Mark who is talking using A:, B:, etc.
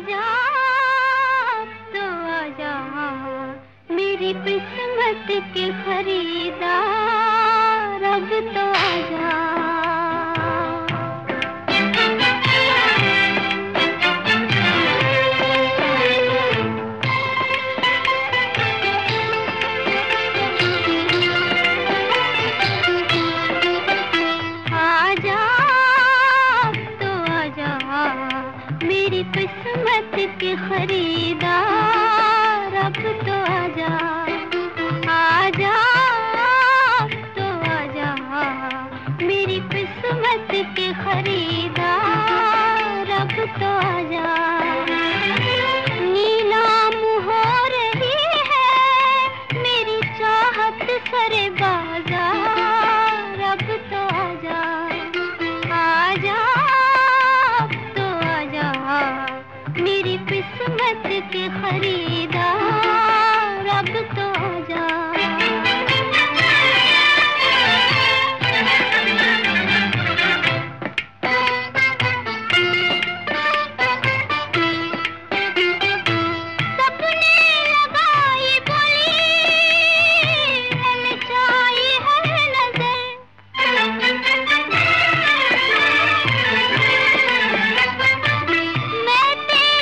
A: आजा तो आजा मेरी किस्मत के खरीदार, अब तो आजा। मेरी किस्मत के खरीदार, अब तो आजा। आजा तो आजा मेरी किस्मत के खरीदार, अब तो आजा। नीलाम हो रही है मेरी चाहत सरे बाजार, अब तो आजा। आजा मेरी किस्मत के खरीदार, अब तो आजा।